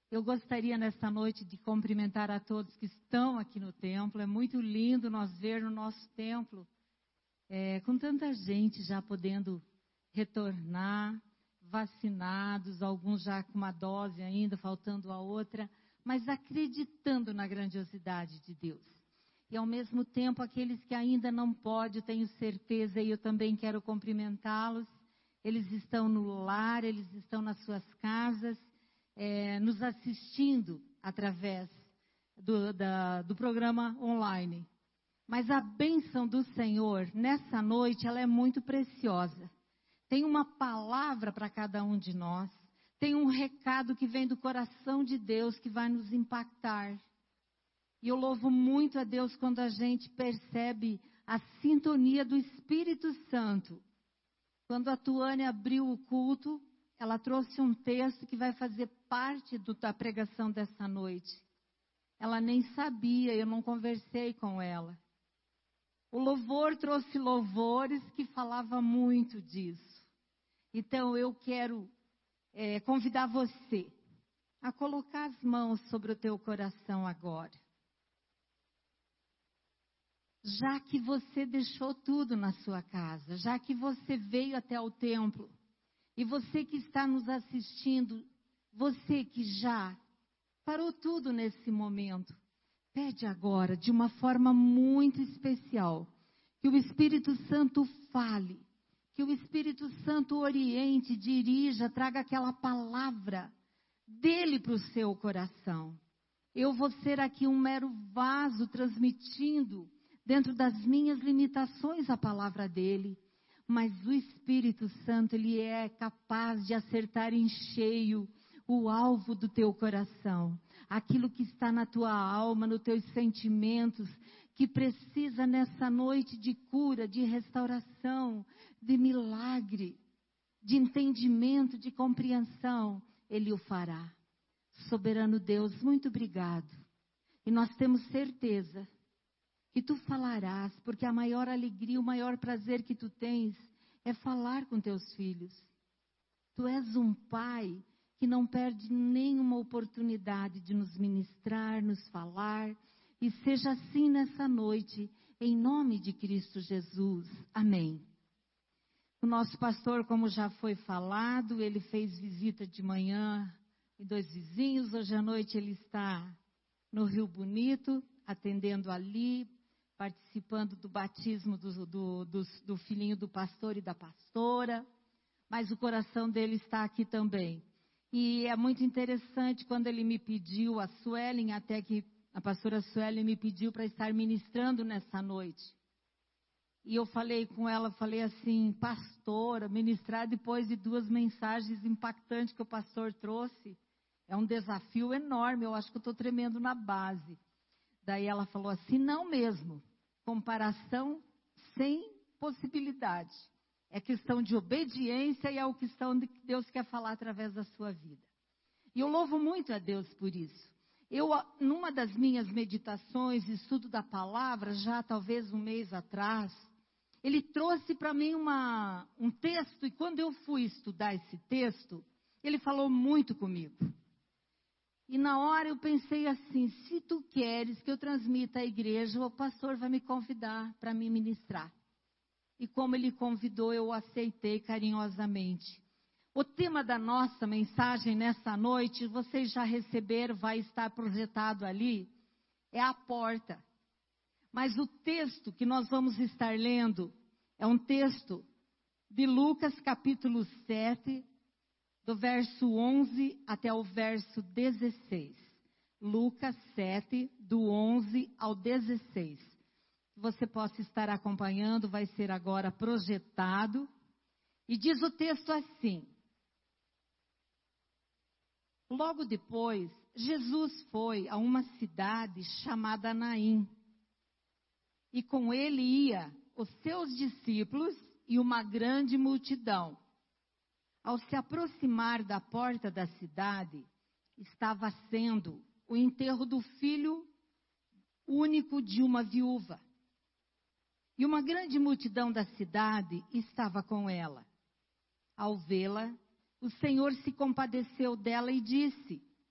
Eu gostaria nesta noite de cumprimentar a todos que estão aqui no templo. É muito lindo nós ver no nosso templo, com tanta gente já podendo retornar, vacinados, alguns já com uma dose ainda, faltando a outra, mas acreditando na grandiosidade de Deus. E ao mesmo tempo, aqueles que ainda não podem, tenho certeza, e eu também quero cumprimentá-los. Eles estão no lar, eles estão nas suas casas, nos assistindo através do programa online. Mas a bênção do Senhor, nessa noite, ela é muito preciosa. Tem uma palavra para cada um de nós. Tem um recado que vem do coração de Deus que vai nos impactar. E eu louvo muito a Deus quando a gente percebe a sintonia do Espírito Santo. Quando a Tuane abriu o culto, ela trouxe um texto que vai fazer parte da pregação dessa noite. Ela nem sabia, eu não conversei com ela. O louvor trouxe louvores que falava muito disso. Então eu quero convidar você a colocar as mãos sobre o teu coração agora. Já que você deixou tudo na sua casa, já que você veio até o templo, e você que está nos assistindo, você que já parou tudo nesse momento, pede agora, de uma forma muito especial, que o Espírito Santo fale, que o Espírito Santo oriente, dirija, traga aquela palavra dele para o seu coração. Eu vou ser aqui um mero vaso transmitindo dentro das minhas limitações a palavra dele, mas o Espírito Santo, ele é capaz de acertar em cheio o alvo do teu coração, aquilo que está na tua alma, nos teus sentimentos, que precisa nessa noite de cura, de restauração, de milagre, de entendimento, de compreensão, ele o fará. Soberano Deus, muito obrigado. E nós temos certeza que tu falarás, porque a maior alegria, o maior prazer que tu tens é falar com teus filhos. Tu és um pai que não perde nenhuma oportunidade de nos ministrar, nos falar, e seja assim nessa noite, em nome de Cristo Jesus. Amém. O nosso pastor, como já foi falado, ele fez visita de manhã em 2 vizinhos, hoje à noite ele está no Rio Bonito, atendendo ali, participando do batismo do filhinho do pastor e da pastora, mas o coração dele está aqui também. E é muito interessante quando ele me pediu, a Suelen, até que a pastora Suelen me pediu para estar ministrando nessa noite. E eu falei com ela, falei assim, pastora, ministrar depois de 2 mensagens impactantes que o pastor trouxe, é um desafio enorme, eu acho que eu estou tremendo na base. Daí ela falou assim, não mesmo, comparação sem possibilidade. É questão de obediência e é a questão de que Deus quer falar através da sua vida. E eu louvo muito a Deus por isso. Eu, numa das minhas meditações, estudo da palavra, já talvez 1 mês atrás, ele trouxe para mim um texto, e quando eu fui estudar esse texto, ele falou muito comigo. E na hora eu pensei assim, se tu queres que eu transmita à igreja, o pastor vai me convidar para me ministrar. E como ele convidou, eu aceitei carinhosamente. O tema da nossa mensagem nessa noite, vocês já receberam, vai estar projetado ali, é a porta. Mas o texto que nós vamos estar lendo é um texto de Lucas capítulo 7, do verso 11 até o verso 16. Lucas 7, do 11 ao 16. Você possa estar acompanhando, vai ser agora projetado. E diz o texto assim. Logo depois, Jesus foi a uma cidade chamada Naim. E com ele ia os seus discípulos e uma grande multidão. Ao se aproximar da porta da cidade, estava sendo o enterro do filho único de uma viúva. E uma grande multidão da cidade estava com ela. Ao vê-la, o Senhor se compadeceu dela e disse,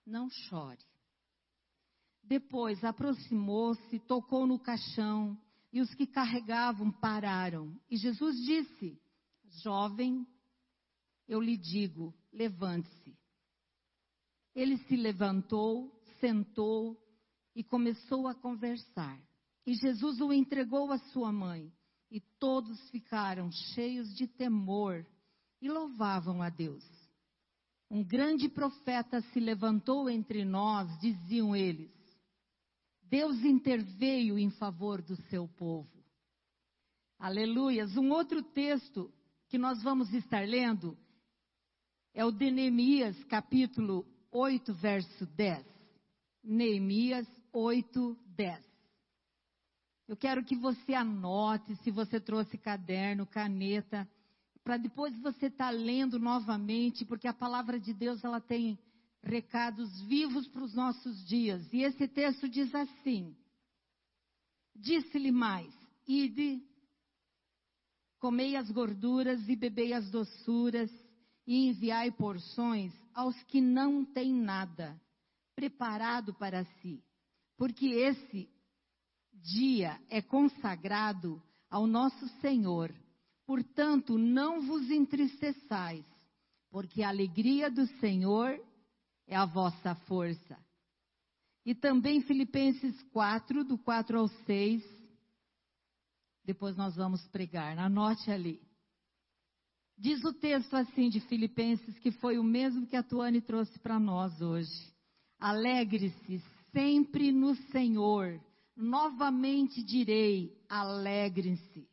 não chore. Depois aproximou-se, tocou no caixão, e os que carregavam pararam. E Jesus disse: jovem, eu lhe digo, levante-se. Ele se levantou, sentou e começou a conversar. E Jesus o entregou à sua mãe. E todos ficaram cheios de temor e louvavam a Deus. Um grande profeta se levantou entre nós, diziam eles. Deus interveio em favor do seu povo. Aleluias. Um outro texto que nós vamos estar lendo é o de Neemias, capítulo 8, verso 10. Neemias 8, 10. Eu quero que você anote, se você trouxe caderno, caneta, para depois você estar lendo novamente, porque a palavra de Deus ela tem recados vivos para os nossos dias. E esse texto diz assim: disse-lhe mais, ide, comei as gorduras e bebei as doçuras, e enviai porções aos que não têm nada preparado para si, porque esse dia é consagrado ao nosso Senhor. Portanto, não vos entristeçais, porque a alegria do Senhor é a vossa força. E também Filipenses 4, do 4 ao 6. Depois nós vamos pregar, anote ali. Diz o texto assim de Filipenses, que foi o mesmo que a Tuane trouxe para nós hoje. Alegre-se sempre no Senhor. Novamente direi, alegrem-se.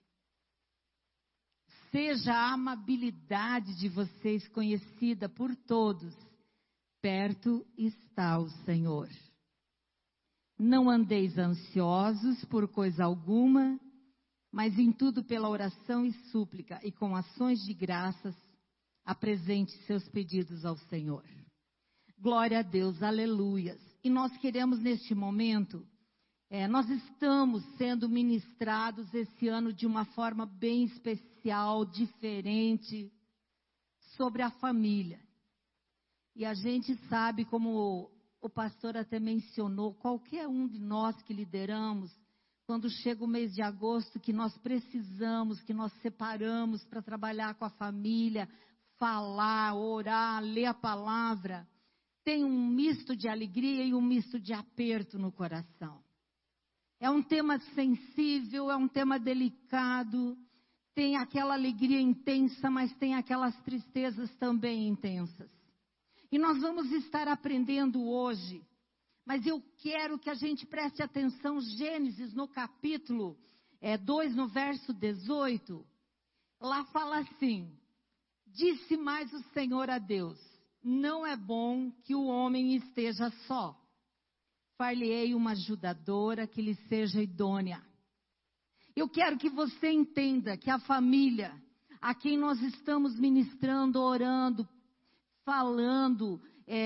Seja a amabilidade de vocês conhecida por todos. Perto está o Senhor. Não andeis ansiosos por coisa alguma, mas em tudo pela oração e súplica e com ações de graças, apresente seus pedidos ao Senhor. Glória a Deus, aleluias. E nós queremos neste momento, nós estamos sendo ministrados esse ano de uma forma bem especial, diferente, sobre a família. E a gente sabe, como o pastor até mencionou, qualquer um de nós que lideramos, quando chega o mês de agosto, que nós precisamos, que nós separamos para trabalhar com a família, falar, orar, ler a palavra, tem um misto de alegria e um misto de aperto no coração. É um tema sensível, é um tema delicado, tem aquela alegria intensa, mas tem aquelas tristezas também intensas. E nós vamos estar aprendendo hoje, mas eu quero que a gente preste atenção, Gênesis no capítulo 2, no verso 18, lá fala assim: disse mais o Senhor a Deus, não é bom que o homem esteja só. Far-lhe-ei uma ajudadora que lhe seja idônea. Eu quero que você entenda que a família, a quem nós estamos ministrando, orando, falando,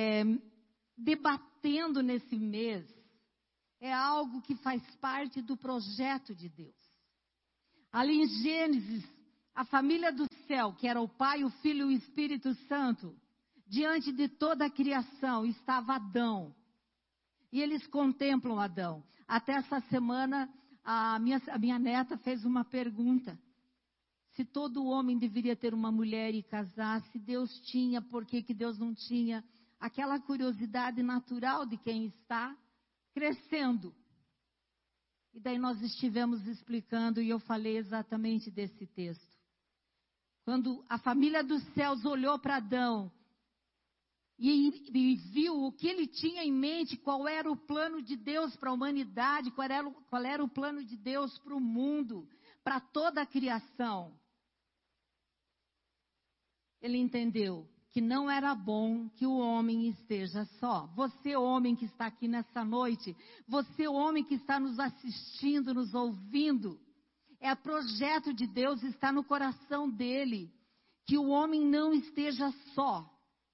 debatendo nesse mês, é algo que faz parte do projeto de Deus. Ali em Gênesis, a família do céu, que era o Pai, o Filho e o Espírito Santo, diante de toda a criação estava Adão. E eles contemplam Adão. Até essa semana, a minha neta fez uma pergunta. Se todo homem deveria ter uma mulher e casar, se Deus tinha, por que Deus não tinha? Aquela curiosidade natural de quem está crescendo. E daí nós estivemos explicando e eu falei exatamente desse texto. Quando a família dos céus olhou para Adão e viu o que ele tinha em mente, qual era o plano de Deus para a humanidade, qual era o plano de Deus para o mundo, para toda a criação. Ele entendeu que não era bom que o homem esteja só. Você, homem que está aqui nessa noite, você, homem que está nos assistindo, nos ouvindo, é projeto de Deus, está no coração dele, que o homem não esteja só.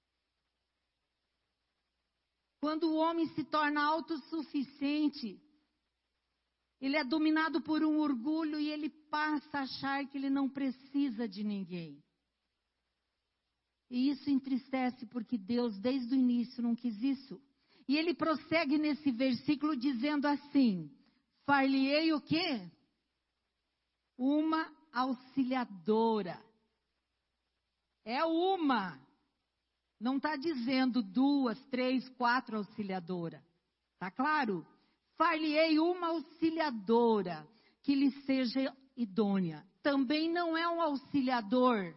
Quando o homem se torna autossuficiente, ele é dominado por um orgulho e ele passa a achar que ele não precisa de ninguém. E isso entristece porque Deus, desde o início, não quis isso. E ele prossegue nesse versículo dizendo assim: far-lhe-ei o quê? Uma auxiliadora. É uma. Não está dizendo 2, 3, 4 auxiliadoras. Está claro? Far-lhe-ei uma auxiliadora que lhe seja idônea. Também não é um auxiliador.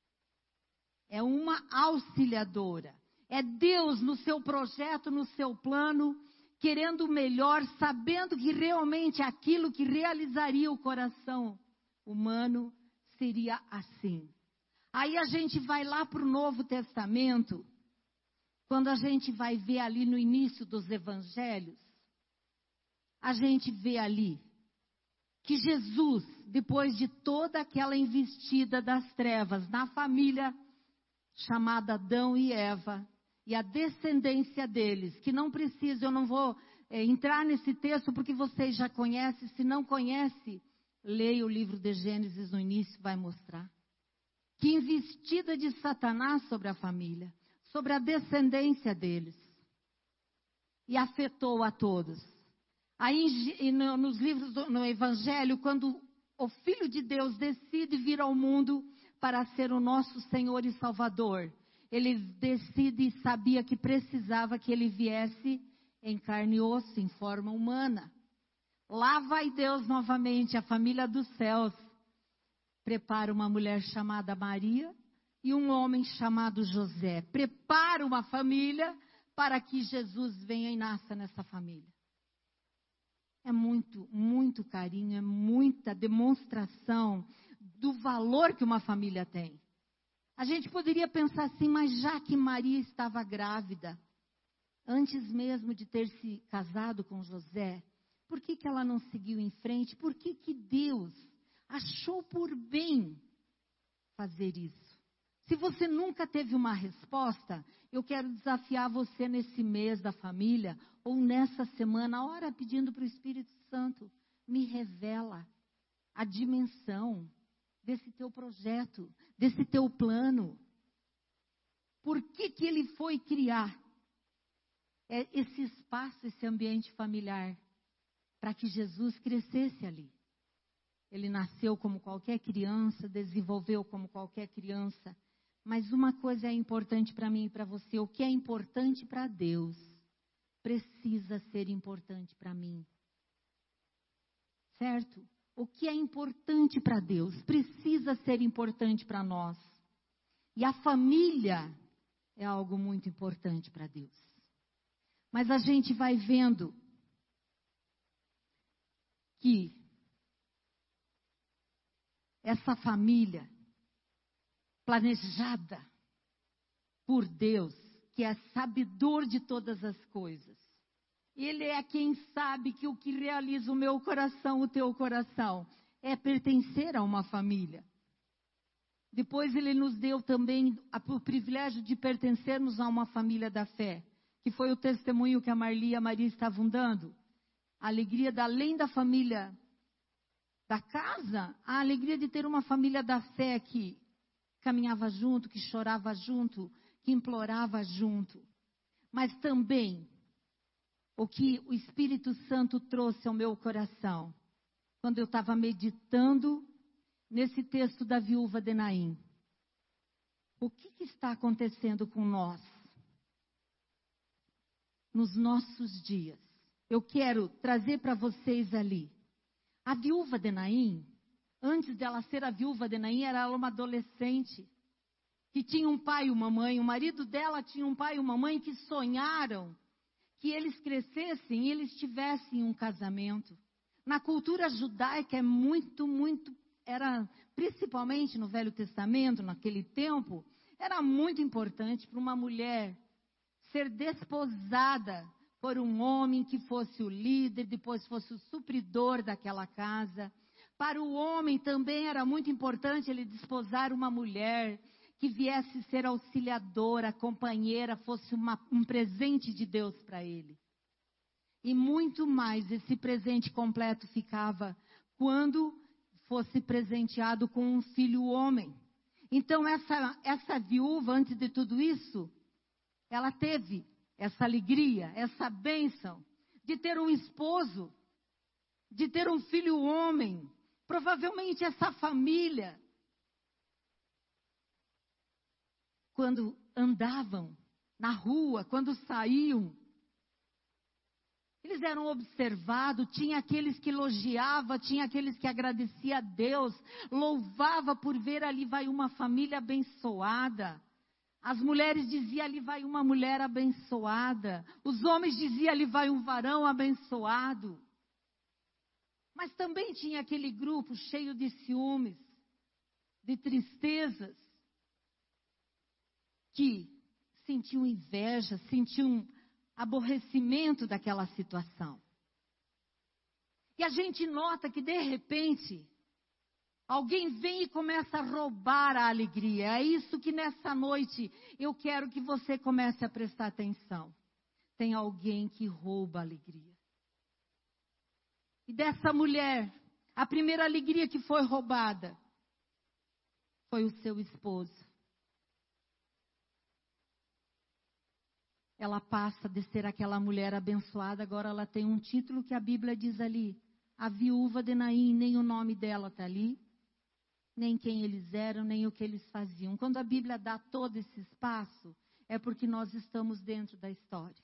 É uma auxiliadora. É Deus no seu projeto, no seu plano, querendo o melhor, sabendo que realmente aquilo que realizaria o coração humano seria assim. Aí a gente vai lá para o Novo Testamento, quando a gente vai ver ali no início dos evangelhos, a gente vê ali que Jesus, depois de toda aquela investida das trevas na família chamada Adão e Eva, e a descendência deles, que não precisa, eu não vou entrar nesse texto porque vocês já conhecem, se não conhece, leia o livro de Gênesis no início, vai mostrar. Que investida de Satanás sobre a família, sobre a descendência deles, e afetou a todos. Aí nos livros, no Evangelho, quando o Filho de Deus decide vir ao mundo para ser o nosso Senhor e Salvador, ele decide e sabia que precisava que ele viesse em carne e osso, em forma humana. Lá vai Deus novamente, a família dos céus, prepara uma mulher chamada Maria e um homem chamado José. Prepara uma família para que Jesus venha e nasça nessa família. É muito, muito carinho, é muita demonstração do valor que uma família tem. A gente poderia pensar assim, mas já que Maria estava grávida, antes mesmo de ter se casado com José, por que ela não seguiu em frente? Por que Deus achou por bem fazer isso? Se você nunca teve uma resposta, eu quero desafiar você nesse mês da família, ou nessa semana, ora pedindo para o Espírito Santo, me revela a dimensão desse teu projeto, desse teu plano. Por que ele foi criar esse espaço, esse ambiente familiar, para que Jesus crescesse ali? Ele nasceu como qualquer criança, desenvolveu como qualquer criança. Mas uma coisa é importante para mim e para você. O que é importante para Deus precisa ser importante para mim. Certo? O que é importante para Deus precisa ser importante para nós. E a família é algo muito importante para Deus. Mas a gente vai vendo que essa família planejada por Deus, que é sabedor de todas as coisas, Ele é quem sabe que o que realiza o meu coração, o teu coração, é pertencer a uma família. Depois Ele nos deu também o privilégio de pertencermos a uma família da fé, que foi o testemunho que a Marli e a Maria estavam dando. A alegria, além da família da casa, a alegria de ter uma família da fé que caminhava junto, que chorava junto, que implorava junto. Mas também o que o Espírito Santo trouxe ao meu coração, quando eu estava meditando nesse texto da viúva de Naim. O que está acontecendo com nós nos nossos dias? Eu quero trazer para vocês ali. A viúva de Naim, antes dela ser a viúva de Naim, era ela uma adolescente que tinha um pai e uma mãe. O marido dela tinha um pai e uma mãe que sonharam que eles crescessem e eles tivessem um casamento. Na cultura judaica é muito, era principalmente no Velho Testamento, naquele tempo, era muito importante para uma mulher ser desposada por um homem que fosse o líder, depois fosse o supridor daquela casa. Para o homem também era muito importante ele desposar uma mulher que viesse ser auxiliadora, companheira, fosse um presente de Deus para ele. E muito mais, esse presente completo ficava quando fosse presenteado com um filho homem. Então essa viúva, antes de tudo isso, ela teve essa alegria, essa bênção de ter um esposo, de ter um filho homem, provavelmente essa família, quando andavam na rua, quando saíam, eles eram observados, tinha aqueles que elogiavam, tinha aqueles que agradeciam a Deus, louvava por ver ali vai uma família abençoada. As mulheres diziam ali vai uma mulher abençoada. Os homens diziam ali vai um varão abençoado. Mas também tinha aquele grupo cheio de ciúmes, de tristezas, que sentiam inveja, sentiam aborrecimento daquela situação. E a gente nota que de repente, alguém vem e começa a roubar a alegria. É isso que nessa noite eu quero que você comece a prestar atenção. Tem alguém que rouba a alegria. E dessa mulher, a primeira alegria que foi roubada foi o seu esposo. Ela passa de ser aquela mulher abençoada, agora ela tem um título que a Bíblia diz ali. A viúva de Naim, nem o nome dela está ali, nem quem eles eram, nem o que eles faziam. Quando a Bíblia dá todo esse espaço, é porque nós estamos dentro da história.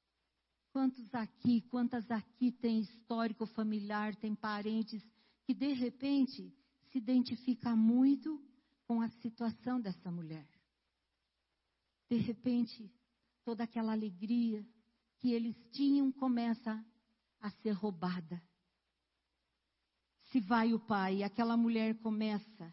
Quantas aqui têm histórico familiar, têm parentes que de repente se identificam muito com a situação dessa mulher. De repente, toda aquela alegria que eles tinham começa a ser roubada. Se vai o pai, aquela mulher começa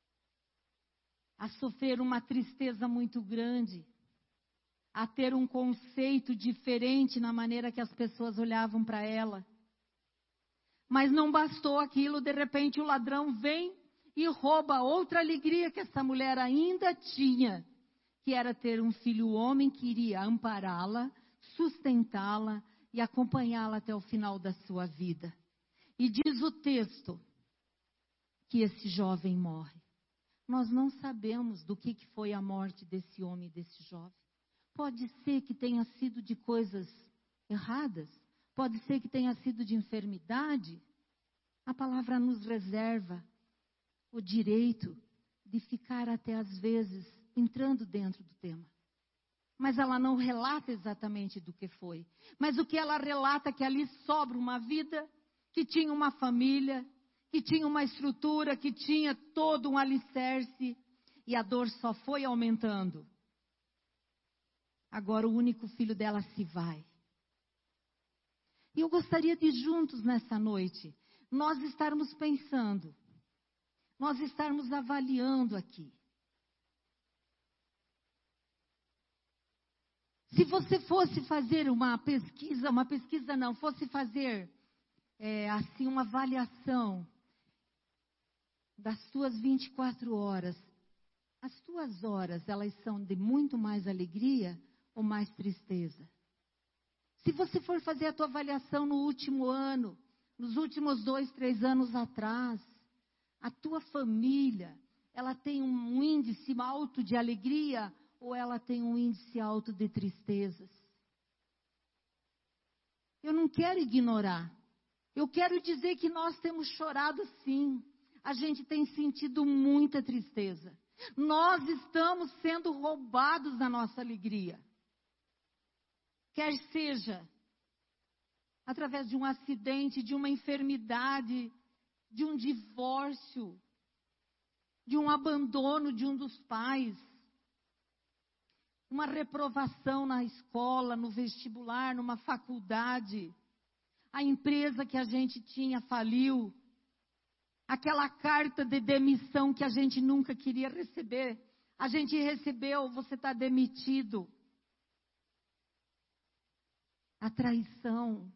a sofrer uma tristeza muito grande, a ter um conceito diferente na maneira que as pessoas olhavam para ela. Mas não bastou aquilo, de repente o ladrão vem e rouba outra alegria que essa mulher ainda tinha, que era ter um filho homem que iria ampará-la, sustentá-la e acompanhá-la até o final da sua vida. E diz o texto que esse jovem morre. Nós não sabemos do que foi a morte desse homem e desse jovem. Pode ser que tenha sido de coisas erradas, pode ser que tenha sido de enfermidade. A palavra nos reserva o direito de ficar até às vezes entrando dentro do tema. Mas ela não relata exatamente do que foi. Mas o que ela relata é que ali sobra uma vida que tinha uma família, que tinha uma estrutura, que tinha todo um alicerce, e a dor só foi aumentando. Agora o único filho dela se vai. E eu gostaria de juntos nessa noite, nós estarmos pensando, nós estarmos avaliando aqui. Se você fosse fazer uma pesquisa não, fosse fazer assim uma avaliação das suas 24 horas, as suas horas, elas são de muito mais alegria ou mais tristeza? Se você for fazer a tua avaliação no último ano, nos últimos 2, 3 anos atrás, a tua família, ela tem um índice alto de alegria ou ela tem um índice alto de tristezas? Eu não quero ignorar. Eu quero dizer que nós temos chorado sim. A gente tem sentido muita tristeza. Nós estamos sendo roubados da nossa alegria. Quer seja através de um acidente, de uma enfermidade, de um divórcio, de um abandono de um dos pais, uma reprovação na escola, no vestibular, numa faculdade, a empresa que a gente tinha faliu, aquela carta de demissão que a gente nunca queria receber, a gente recebeu, você está demitido. A traição,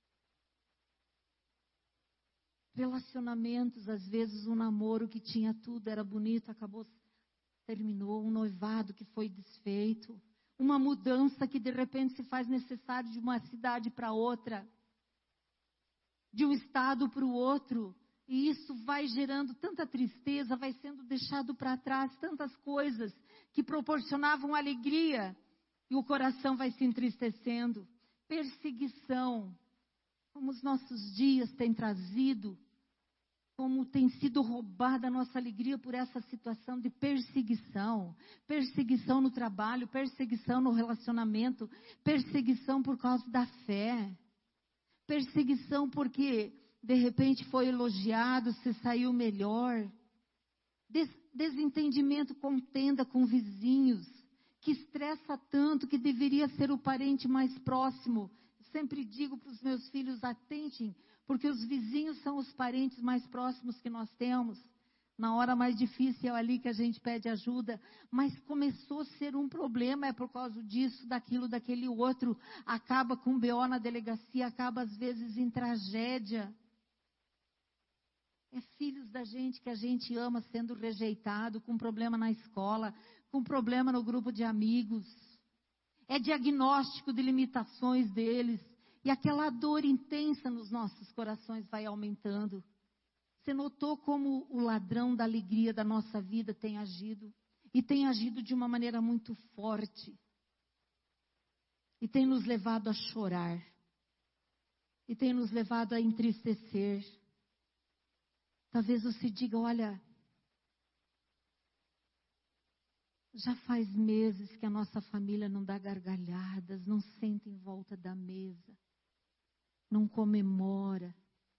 relacionamentos, às vezes um namoro que tinha tudo, era bonito, terminou, um noivado que foi desfeito, uma mudança que de repente se faz necessário de uma cidade para outra, de um estado para o outro, e isso vai gerando tanta tristeza, vai sendo deixado para trás tantas coisas que proporcionavam alegria, E o coração vai se entristecendo. Perseguição, como os nossos dias têm trazido, como tem sido roubada a nossa alegria por essa situação de perseguição. Perseguição no trabalho, perseguição no relacionamento, perseguição por causa da fé. Perseguição porque, de repente, foi elogiado, você saiu melhor. Desentendimento, contenda com vizinhos, que estressa tanto, que deveria ser o parente mais próximo. Sempre digo para os meus filhos, atentem, porque os vizinhos são os parentes mais próximos que nós temos. Na hora mais difícil é ali que a gente pede ajuda, mas começou a ser um problema, é por causa disso, daquilo, daquele outro, acaba com BO na delegacia, acaba às vezes em tragédia. É filhos da gente que a gente ama sendo rejeitado, com problema na escola, com problema no grupo de amigos. É diagnóstico de limitações deles. E aquela dor intensa nos nossos corações vai aumentando. Você notou como o ladrão da alegria da nossa vida tem agido? E tem agido de uma maneira muito forte. E tem nos levado a chorar. E tem nos levado a entristecer. Talvez você diga, olha, já faz meses que a nossa família não dá gargalhadas, não senta em volta da mesa, não comemora.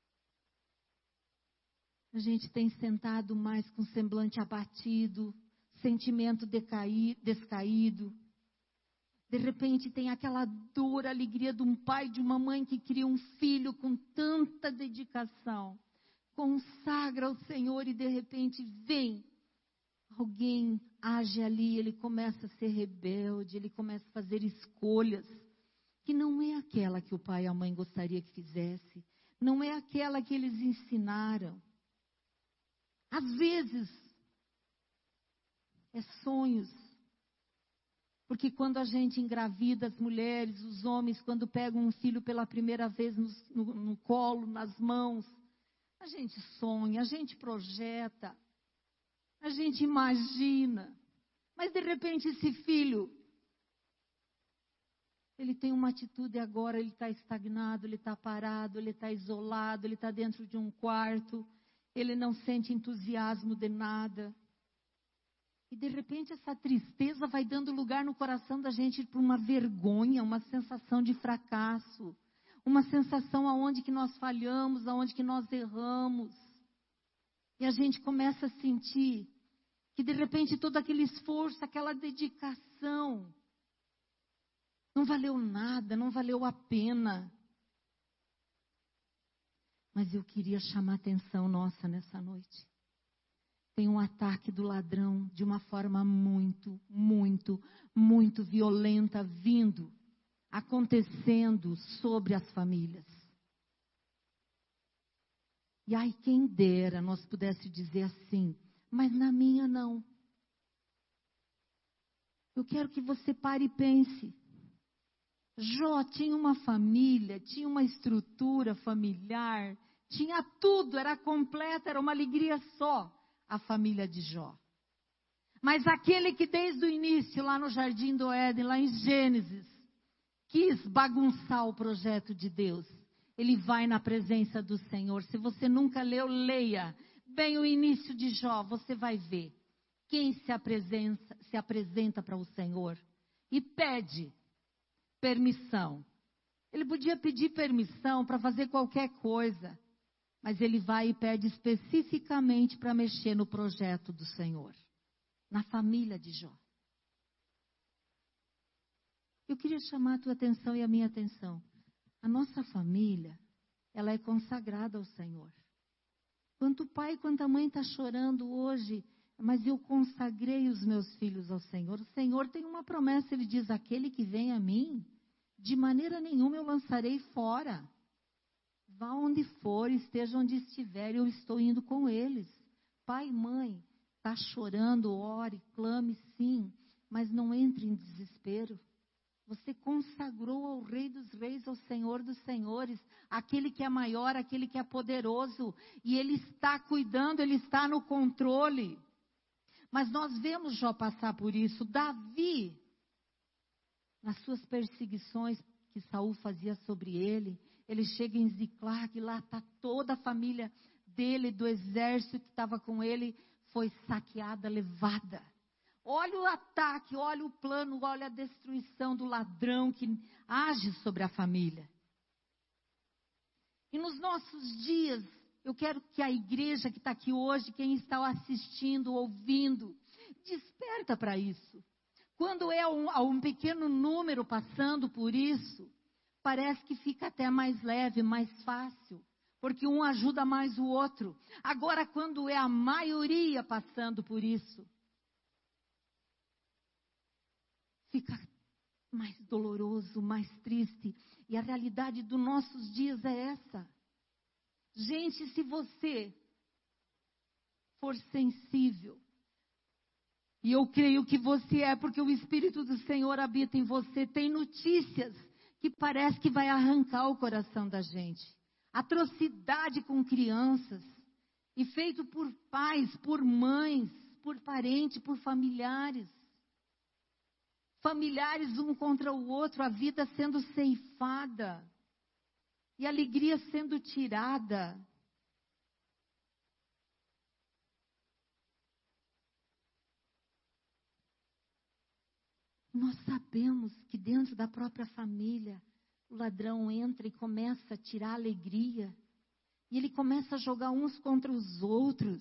A gente tem sentado mais com semblante abatido, sentimento descaído. De repente tem aquela dor, alegria de um pai, de uma mãe que cria um filho com tanta dedicação. Consagra ao Senhor e de repente vem. Alguém age ali, ele começa a ser rebelde, ele começa a fazer escolhas que não é aquela que o pai e a mãe gostaria que fizesse, não é aquela que eles ensinaram. Às vezes, é sonhos, porque quando a gente engravida, as mulheres, os homens, quando pegam um filho pela primeira vez no colo, nas mãos, a gente sonha, a gente projeta, a gente imagina, mas de repente esse filho, ele tem uma atitude agora, ele está estagnado, ele está parado, ele está isolado, ele está dentro de um quarto, ele não sente entusiasmo de nada. E de repente essa tristeza vai dando lugar no coração da gente para uma vergonha, uma sensação de fracasso, uma sensação aonde que nós falhamos, aonde que nós erramos. E a gente começa a sentir que de repente todo aquele esforço, aquela dedicação, não valeu nada, não valeu a pena. Mas eu queria chamar a atenção nossa nessa noite. Tem um ataque do ladrão de uma forma muito, muito, muito violenta vindo, acontecendo sobre as famílias. E ai, quem dera nós pudéssemos dizer assim, mas na minha não. Eu quero que você pare e pense. Jó tinha uma família, tinha uma estrutura familiar, tinha tudo, era completa, era uma alegria só, a família de Jó. Mas aquele que desde o início, lá no Jardim do Éden, lá em Gênesis, quis bagunçar o projeto de Deus, ele vai na presença do Senhor. Se você nunca leu, leia bem o início de Jó, você vai ver quem se apresenta para o Senhor e pede permissão. Ele podia pedir permissão para fazer qualquer coisa, mas ele vai e pede especificamente para mexer no projeto do Senhor, na família de Jó. Eu queria chamar a tua atenção e a minha atenção. A nossa família, ela é consagrada ao Senhor. Quanto o pai, quanto a mãe está chorando hoje, mas eu consagrei os meus filhos ao Senhor. O Senhor tem uma promessa, Ele diz, aquele que vem a mim, de maneira nenhuma eu lançarei fora. Vá onde for, esteja onde estiver, eu estou indo com eles. Pai e mãe, está chorando, ore, clame sim, mas não entre em desespero. Você consagrou ao Rei dos Reis, ao Senhor dos Senhores, aquele que é maior, aquele que é poderoso, e Ele está cuidando, Ele está no controle. Mas nós vemos Jó passar por isso. Davi, nas suas perseguições que Saul fazia sobre ele, ele chega em Ziclag, lá está toda a família dele, do exército que estava com ele, foi saqueada, levada. Olha o ataque, olha o plano, olha a destruição do ladrão que age sobre a família. E nos nossos dias, eu quero que a igreja que está aqui hoje, quem está assistindo, ouvindo, desperta para isso. Quando é um pequeno número passando por isso, parece que fica até mais leve, mais fácil, porque um ajuda mais o outro. Agora, quando é a maioria passando por isso, fica mais doloroso, mais triste. E a realidade dos nossos dias é essa. Gente, se você for sensível, e eu creio que você é, porque o Espírito do Senhor habita em você, tem notícias que parece que vai arrancar o coração da gente. Atrocidade com crianças, e feito por pais, por mães, por parentes, por familiares. Familiares um contra o outro, a vida sendo ceifada, e a alegria sendo tirada. Nós sabemos que dentro da própria família, o ladrão entra e começa a tirar a alegria. E ele começa a jogar uns contra os outros.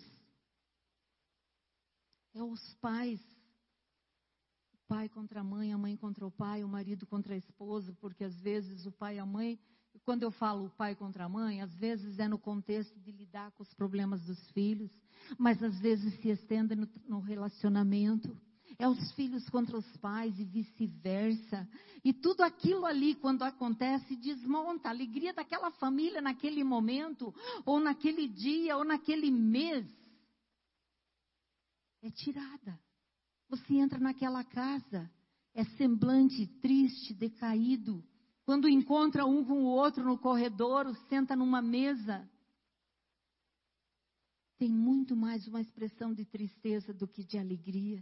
É os pais. O pai contra a mãe contra o pai, o marido contra a esposa, porque às vezes o pai e a mãe, quando eu falo o pai contra a mãe, às vezes é no contexto de lidar com os problemas dos filhos, mas às vezes se estende no relacionamento. É os filhos contra os pais e vice-versa. E tudo aquilo ali, quando acontece, desmonta. A alegria daquela família naquele momento, ou naquele dia, ou naquele mês, é tirada. Você entra naquela casa, é semblante triste, decaído. Quando encontra um com o outro no corredor, senta numa mesa, tem muito mais uma expressão de tristeza do que de alegria.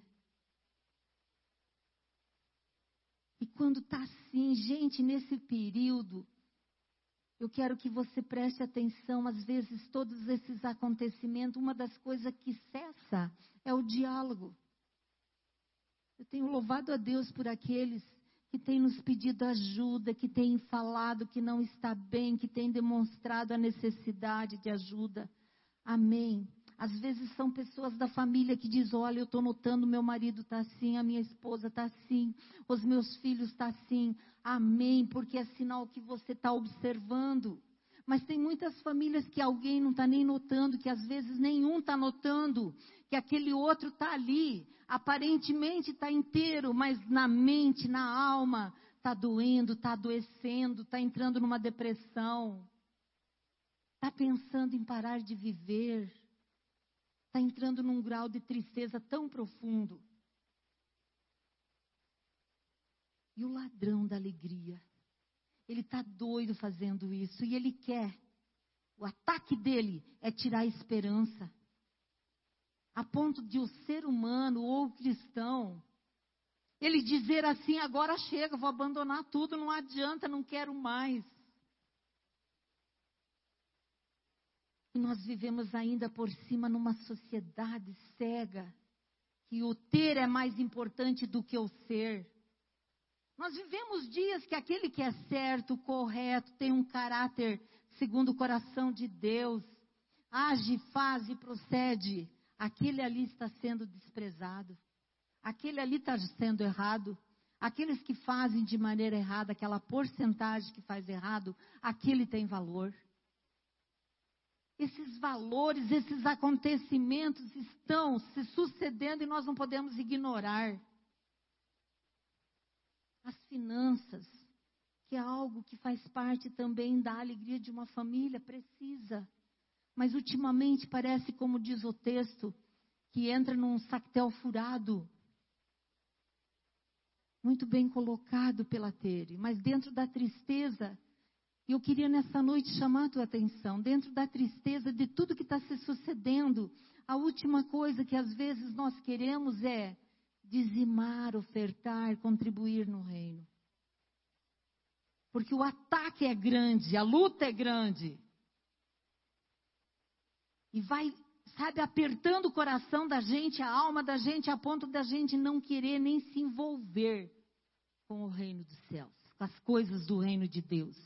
E quando está assim, gente, nesse período, eu quero que você preste atenção, às vezes todos esses acontecimentos, uma das coisas que cessa é o diálogo. Eu tenho louvado a Deus por aqueles que têm nos pedido ajuda, que têm falado que não está bem, que têm demonstrado a necessidade de ajuda. Amém. Às vezes são pessoas da família que dizem, olha, eu estou notando, meu marido está assim, a minha esposa está assim, os meus filhos estão assim. Amém, porque é sinal que você está observando. Mas tem muitas famílias que alguém não está nem notando, que às vezes nenhum está notando, que aquele outro está ali, aparentemente está inteiro, mas na mente, na alma, está doendo, está adoecendo, está entrando numa depressão, está pensando em parar de viver. Está entrando num grau de tristeza tão profundo. E o ladrão da alegria, ele está doido fazendo isso. E ele quer, o ataque dele é tirar a esperança. A ponto de o ser humano ou o cristão, ele dizer assim, agora chega, vou abandonar tudo, não adianta, não quero mais. E nós vivemos ainda por cima numa sociedade cega, que o ter é mais importante do que o ser. Nós vivemos dias que aquele que é certo, correto, tem um caráter segundo o coração de Deus, age, faz e procede, aquele ali está sendo desprezado, aquele ali está sendo errado. Aqueles que fazem de maneira errada, aquela porcentagem que faz errado, aquele tem valor. Esses valores, esses acontecimentos estão se sucedendo e nós não podemos ignorar. As finanças, que é algo que faz parte também da alegria de uma família, precisa. Mas ultimamente parece, como diz o texto, que entra num sactel furado. Muito bem colocado pela Tere, mas dentro da tristeza. E eu queria nessa noite chamar a tua atenção, dentro da tristeza de tudo que está se sucedendo, a última coisa que às vezes nós queremos é dizimar, ofertar, contribuir no reino. Porque o ataque é grande, a luta é grande. E vai, sabe, apertando o coração da gente, a alma da gente, a ponto da gente não querer nem se envolver com o reino dos céus, com as coisas do reino de Deus.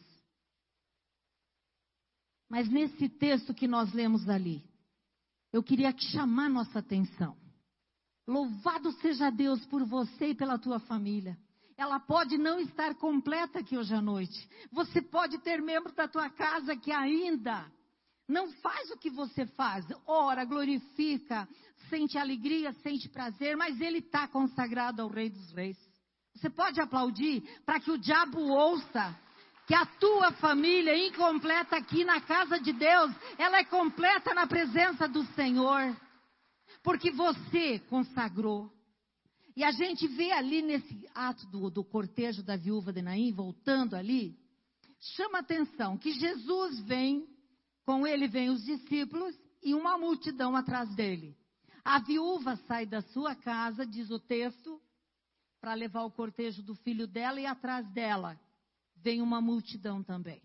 Mas nesse texto que nós lemos ali, eu queria chamar nossa atenção. Louvado seja Deus por você e pela tua família. Ela pode não estar completa aqui hoje à noite. Você pode ter membros da tua casa que ainda não faz o que você faz. Ora, glorifica, sente alegria, sente prazer, mas ele está consagrado ao Rei dos Reis. Você pode aplaudir para que o diabo ouça que a tua família incompleta aqui na casa de Deus, ela é completa na presença do Senhor. Porque você consagrou. E a gente vê ali nesse ato do cortejo da viúva de Naim, voltando ali, chama atenção que Jesus vem, com ele vêm os discípulos e uma multidão atrás dele. A viúva sai da sua casa, diz o texto, para levar o cortejo do filho dela, e atrás dela vem uma multidão também.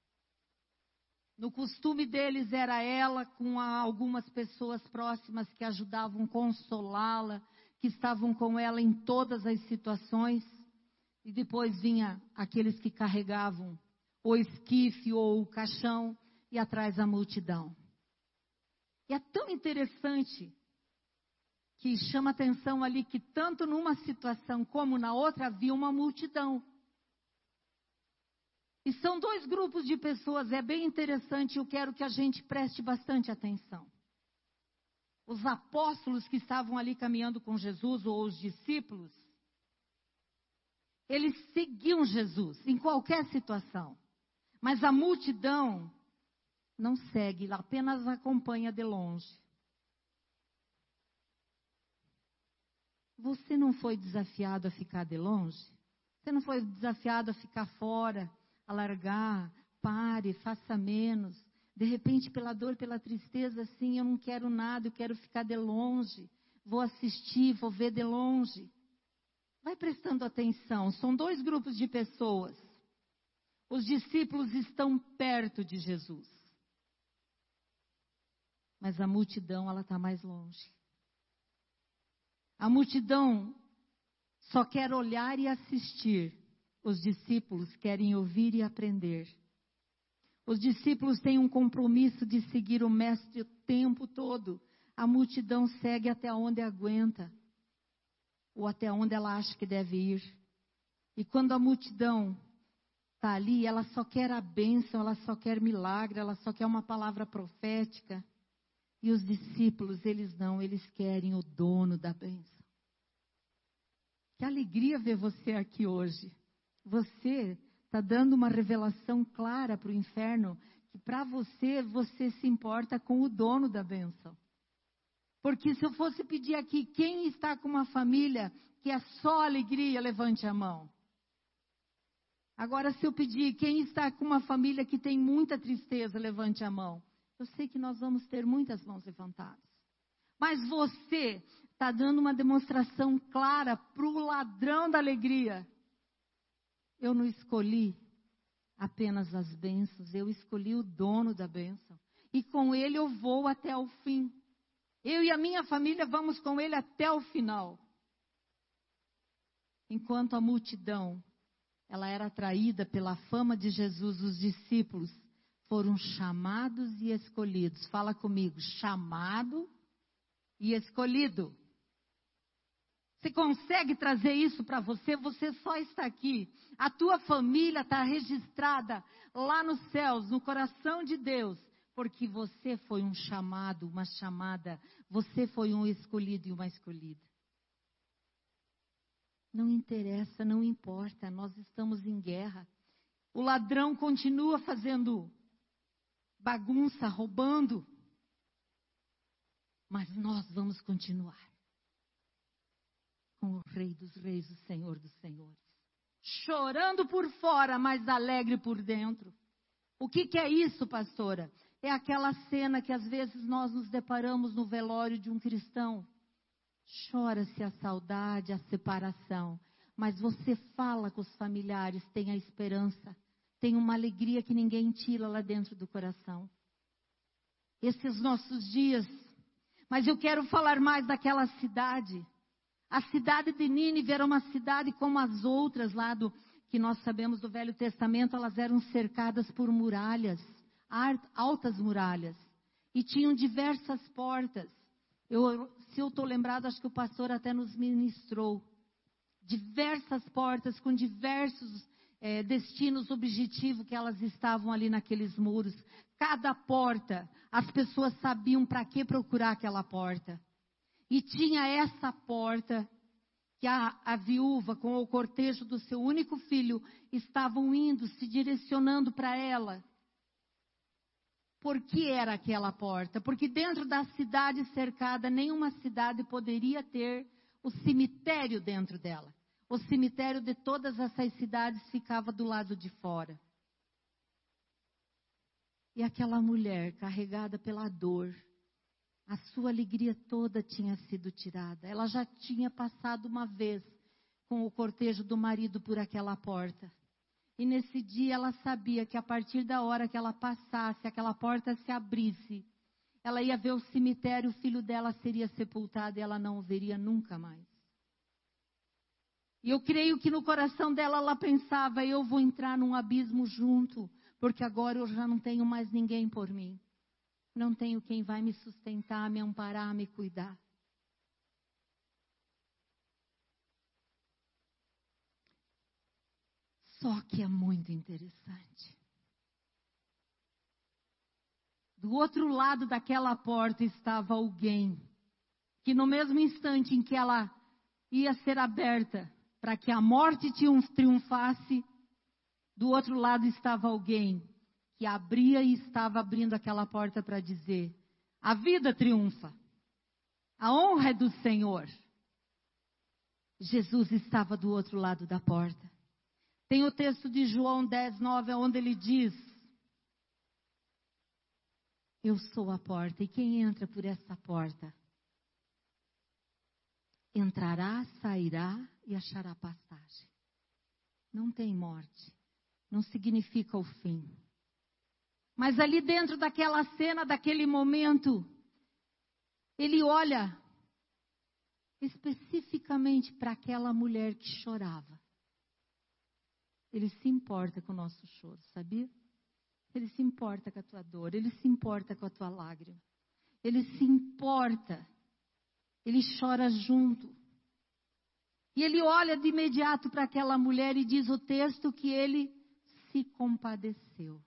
No costume deles era ela com algumas pessoas próximas que ajudavam a consolá-la, que estavam com ela em todas as situações. E depois vinha aqueles que carregavam o esquife ou o caixão e atrás a multidão. E é tão interessante que chama atenção ali que tanto numa situação como na outra havia uma multidão. E são dois grupos de pessoas, é bem interessante, eu quero que a gente preste bastante atenção. Os apóstolos que estavam ali caminhando com Jesus, ou os discípulos, eles seguiam Jesus em qualquer situação. Mas a multidão não segue, ela apenas acompanha de longe. Você não foi desafiado a ficar de longe? Você não foi desafiado a ficar fora? A largar, pare, faça menos. De repente, pela dor, pela tristeza, assim, eu não quero nada, eu quero ficar de longe. Vou assistir, vou ver de longe. Vai prestando atenção, são dois grupos de pessoas. Os discípulos estão perto de Jesus. Mas a multidão, ela está mais longe. A multidão só quer olhar e assistir. Os discípulos querem ouvir e aprender. Os discípulos têm um compromisso de seguir o mestre o tempo todo. A multidão segue até onde aguenta, ou até onde ela acha que deve ir. E quando a multidão está ali, ela só quer a bênção, ela só quer milagre, ela só quer uma palavra profética. E os discípulos, eles não, eles querem o dono da bênção. Que alegria ver você aqui hoje. Você está dando uma revelação clara para o inferno, que para você, você se importa com o dono da bênção. Porque se eu fosse pedir aqui, quem está com uma família que é só alegria, levante a mão. Agora, se eu pedir, quem está com uma família que tem muita tristeza, levante a mão. Eu sei que nós vamos ter muitas mãos levantadas. Mas você está dando uma demonstração clara para o ladrão da alegria. Eu não escolhi apenas as bênçãos, eu escolhi o dono da bênção. E com ele eu vou até o fim. Eu e a minha família vamos com ele até o final. Enquanto a multidão, ela era atraída pela fama de Jesus, os discípulos foram chamados e escolhidos. Fala comigo, chamado e escolhido. Você consegue trazer isso para você? Você só está aqui. A tua família está registrada lá nos céus, no coração de Deus. Porque você foi um chamado, uma chamada. Você foi um escolhido e uma escolhida. Não interessa, não importa. Nós estamos em guerra. O ladrão continua fazendo bagunça, roubando. Mas nós vamos continuar. Com o Rei dos Reis, o Senhor dos Senhores. Chorando por fora, mas alegre por dentro. O que é isso, pastora? É aquela cena que às vezes nós nos deparamos no velório de um cristão. Chora-se a saudade, a separação. Mas você fala com os familiares, tem a esperança. tem uma alegria que ninguém tira lá dentro do coração. Esses nossos dias. Mas eu quero falar mais daquela cidade. A cidade de Nínive era uma cidade como as outras lá que nós sabemos do Velho Testamento. Elas eram cercadas por muralhas, altas muralhas. E tinham diversas portas. Se eu estou lembrado, acho que o pastor até nos ministrou. Diversas portas com diversos destinos, objetivos que elas estavam ali naqueles muros. Cada porta, as pessoas sabiam para que procurar aquela porta. E tinha essa porta que a viúva com o cortejo do seu único filho estavam indo, se direcionando para ela. Por que era aquela porta? Porque dentro da cidade cercada, nenhuma cidade poderia ter o cemitério dentro dela. O cemitério de todas essas cidades ficava do lado de fora. E aquela mulher carregada pela dor, a sua alegria toda tinha sido tirada. Ela já tinha passado uma vez com o cortejo do marido por aquela porta. E nesse dia ela sabia que a partir da hora que ela passasse, aquela porta se abrisse, ela ia ver o cemitério, o filho dela seria sepultado e ela não o veria nunca mais. E eu creio que no coração dela ela pensava, eu vou entrar num abismo junto, porque agora eu já não tenho mais ninguém por mim. Não tenho quem vai me sustentar, me amparar, me cuidar. Só que é muito interessante. Do outro lado daquela porta estava alguém, que no mesmo instante em que ela ia ser aberta, para que a morte triunfasse, do outro lado estava alguém que abria e estava abrindo aquela porta para dizer, a vida triunfa, a honra é do Senhor. Jesus estava do outro lado da porta. Tem o texto de João 10:9, onde ele diz, eu sou a porta, e quem entra por essa porta entrará, sairá e achará passagem. Não tem morte. Não significa o fim. Mas ali dentro daquela cena, daquele momento, ele olha especificamente para aquela mulher que chorava. Ele se importa com o nosso choro, sabia? Ele se importa com a tua dor, ele se importa com a tua lágrima. Ele se importa. Ele chora junto. E ele olha de imediato para aquela mulher e diz o texto que ele se compadeceu.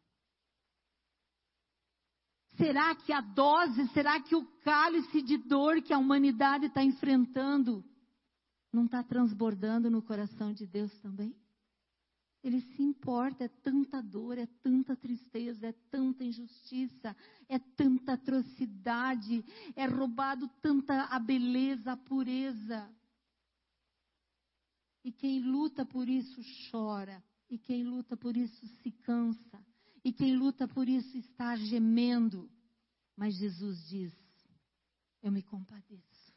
Será que a dose, será que o cálice de dor que a humanidade está enfrentando não está transbordando no coração de Deus também? Ele se importa, é tanta dor, é tanta tristeza, é tanta injustiça, é tanta atrocidade, é roubado tanta a beleza, a pureza. E quem luta por isso chora, e quem luta por isso se cansa, e quem luta por isso está gemendo. Mas Jesus diz, eu me compadeço.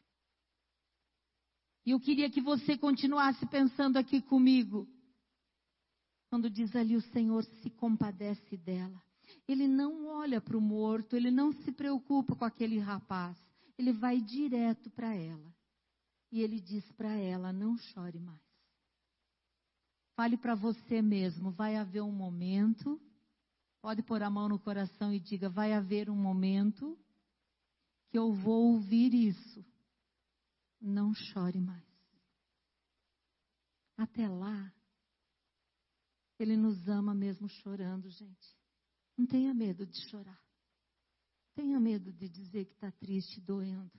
E eu queria que você continuasse pensando aqui comigo. Quando diz ali o Senhor se compadece dela. Ele não olha para o morto, ele não se preocupa com aquele rapaz. Ele vai direto para ela. E ele diz para ela, não chore mais. Fale para você mesmo, vai haver um momento, pode pôr a mão no coração e diga, vai haver um momento que eu vou ouvir isso. Não chore mais. Até lá, Ele nos ama mesmo chorando, gente. Não tenha medo de chorar. Tenha medo de dizer que está triste, doendo.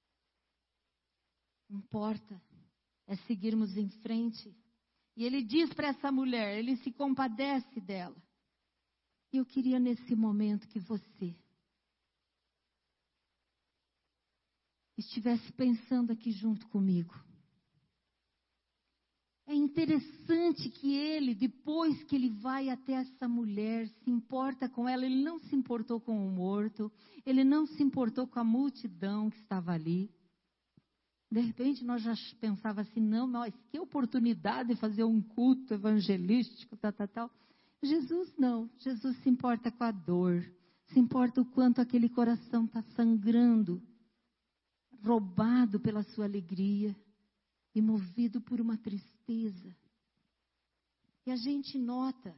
Não importa. É seguirmos em frente. E ele diz para essa mulher, ele se compadece dela. E eu queria nesse momento que você estivesse pensando aqui junto comigo. É interessante que ele, depois que ele vai até essa mulher, se importa com ela. Ele não se importou com o morto. Ele não se importou com a multidão que estava ali. De repente nós já pensávamos assim, não, mas que oportunidade de fazer um culto evangelístico, tal. Jesus não. Jesus se importa com a dor. Se importa o quanto aquele coração está sangrando, roubado pela sua alegria e movido por uma tristeza. E a gente nota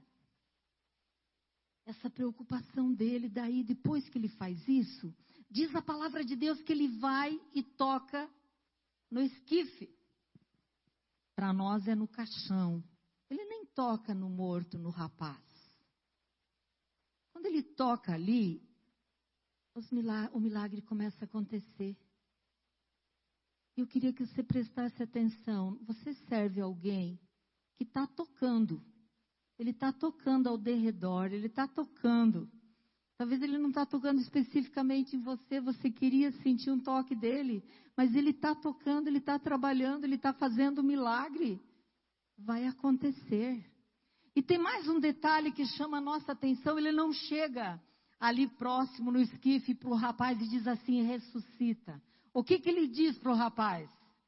essa preocupação dele. Daí, depois que ele faz isso, diz a palavra de Deus que ele vai e toca no esquife. Para nós é no caixão. Ele nem toca no morto, no rapaz. Quando ele toca ali, o milagre começa a acontecer. Eu queria que você prestasse atenção. Você serve alguém que está tocando. Ele está tocando ao derredor, ele está tocando. Talvez ele não está tocando especificamente em você, você queria sentir um toque dele, mas ele está tocando, ele está trabalhando, ele está fazendo um milagre. Vai acontecer. E tem mais um detalhe que chama a nossa atenção, ele não chega ali próximo no esquife para o rapaz e diz assim, ressuscita. O que ele diz para o rapaz?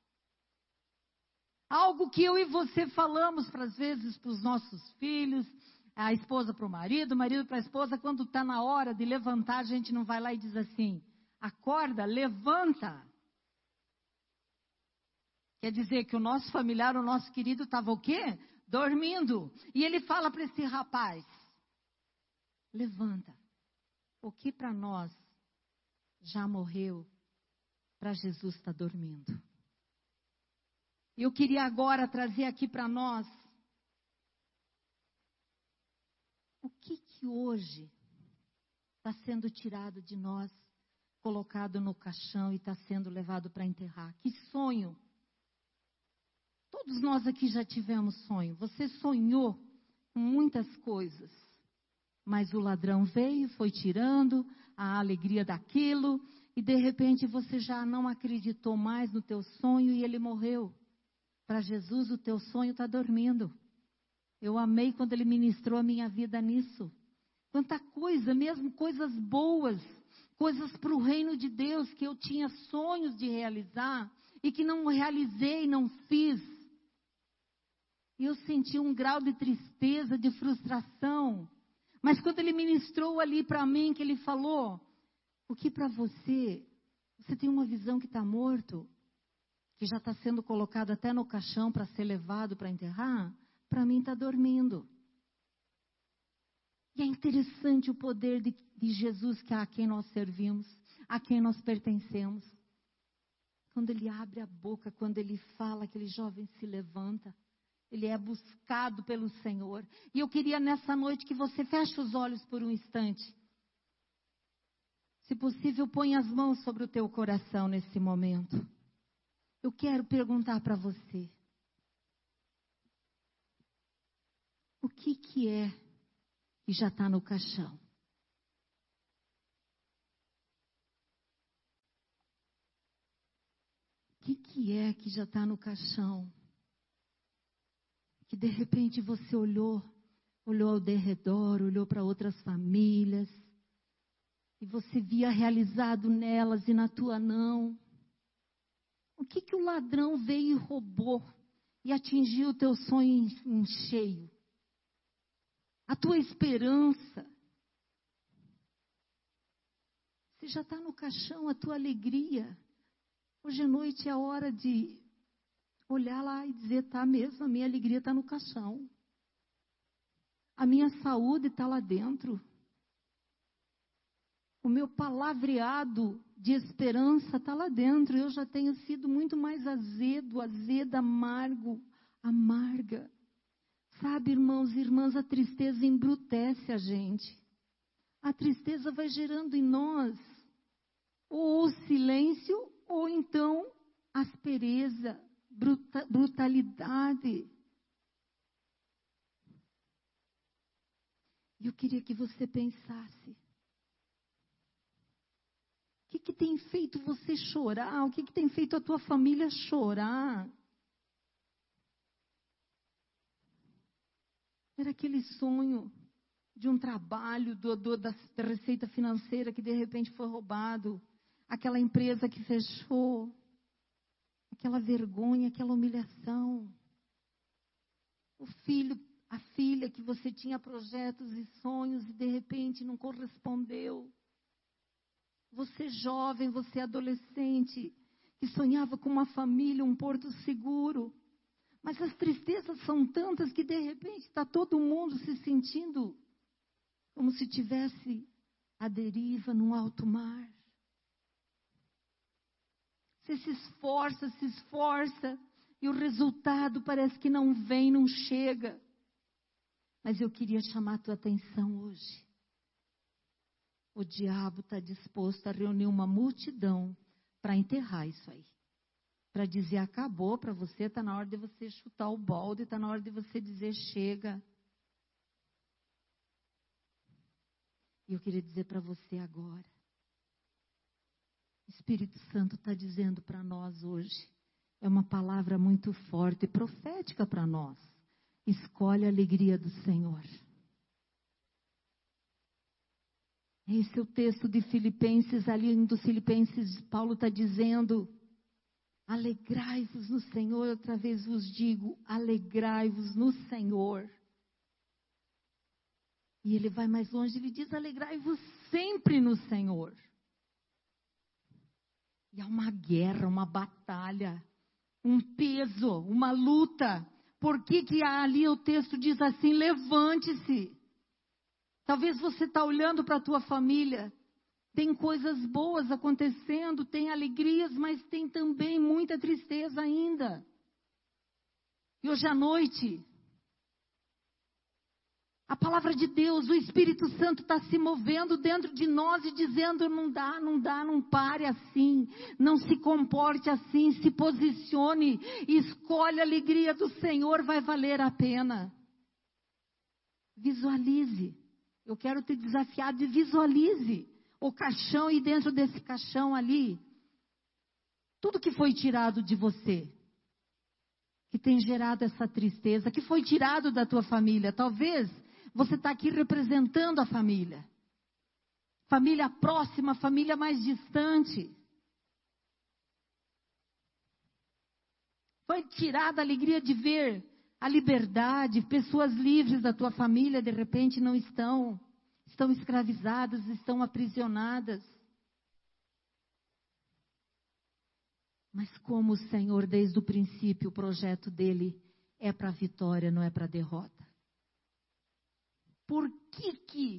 Algo que eu e você falamos, às vezes, para os nossos filhos, a esposa para o marido para a esposa, quando está na hora de levantar, a gente não vai lá e diz assim, acorda, levanta. Quer dizer que o nosso familiar, o nosso querido, estava o quê? Dormindo. E ele fala para esse rapaz, levanta. O que para nós já morreu, para Jesus está dormindo. Eu queria agora trazer aqui para nós, o que hoje está sendo tirado de nós, colocado no caixão e está sendo levado para enterrar. Que sonho. Todos nós aqui já tivemos sonho. Você sonhou com muitas coisas, mas o ladrão veio, foi tirando a alegria daquilo, e de repente você já não acreditou mais no teu sonho e ele morreu. Para Jesus o teu sonho está dormindo. Eu amei quando ele ministrou a minha vida nisso. Quanta coisa, mesmo coisas boas, coisas para o reino de Deus, que eu tinha sonhos de realizar, e que não realizei, não fiz. E eu senti um grau de tristeza, de frustração. Mas quando ele ministrou ali para mim, que ele falou, o que para você, você tem uma visão que está morto, que já está sendo colocado até no caixão para ser levado para enterrar, para mim está dormindo. E é interessante o poder de Jesus, que é a quem nós servimos, a quem nós pertencemos. Quando ele abre a boca, quando ele fala, aquele jovem se levanta. Ele é buscado pelo Senhor. E eu queria nessa noite que você feche os olhos por um instante. Se possível, põe as mãos sobre o teu coração nesse momento. Eu quero perguntar para você. O que é que já está no caixão? O que é que já está no caixão? Que de repente você olhou ao derredor, olhou para outras famílias, e você via realizado nelas e na tua não. O que o ladrão veio e roubou e atingiu o teu sonho em cheio? A tua esperança. Se já está no caixão a tua alegria, hoje à noite é a hora de olhar lá e dizer, tá mesmo, a minha alegria está no caixão. A minha saúde está lá dentro. O meu palavreado de esperança está lá dentro. Eu já tenho sido muito mais azeda, amarga. Sabe, irmãos e irmãs, a tristeza embrutece a gente. A tristeza vai gerando em nós ou o silêncio, ou então aspereza, brutalidade. E eu queria que você pensasse. O que tem feito você chorar? O que tem feito a tua família chorar? Era aquele sonho de um trabalho da receita financeira que de repente foi roubado. Aquela empresa que fechou. Aquela vergonha, aquela humilhação. O filho a filha que você tinha projetos e sonhos e de repente não correspondeu. Você jovem, você adolescente, que sonhava com uma família, um porto seguro. Mas as tristezas são tantas que de repente está todo mundo se sentindo como se tivesse à deriva num alto mar. Você se esforça, e o resultado parece que não vem, não chega. Mas eu queria chamar a tua atenção hoje. O diabo está disposto a reunir uma multidão para enterrar isso aí. Para dizer, acabou para você, está na hora de você chutar o balde, está na hora de você dizer, chega. E eu queria dizer para você agora. O Espírito Santo está dizendo para nós hoje. É uma palavra muito forte e profética para nós. Escolhe a alegria do Senhor. Esse é o texto de Filipenses, ali dos Filipenses, Paulo está dizendo, alegrai-vos no Senhor, outra vez vos digo, alegrai-vos no Senhor. E ele vai mais longe, ele diz, alegrai-vos sempre no Senhor. E há uma guerra, uma batalha, um peso, uma luta. Por que ali o texto diz assim, levante-se. Talvez você está olhando para a tua família, tem coisas boas acontecendo, tem alegrias, mas tem também muita tristeza ainda. E hoje à noite, a palavra de Deus, o Espírito Santo está se movendo dentro de nós e dizendo, não dá, não pare assim, não se comporte assim, se posicione, escolhe a alegria do Senhor, vai valer a pena. Visualize. Eu quero te desafiar de visualize o caixão e dentro desse caixão ali, tudo que foi tirado de você, que tem gerado essa tristeza, que foi tirado da tua família. Talvez você está aqui representando a família. Família próxima, família mais distante. Foi tirada a alegria de ver a liberdade, pessoas livres da tua família, de repente não estão escravizadas, estão aprisionadas. Mas como o Senhor, desde o princípio, o projeto dele é para a vitória, não é para a derrota. Por que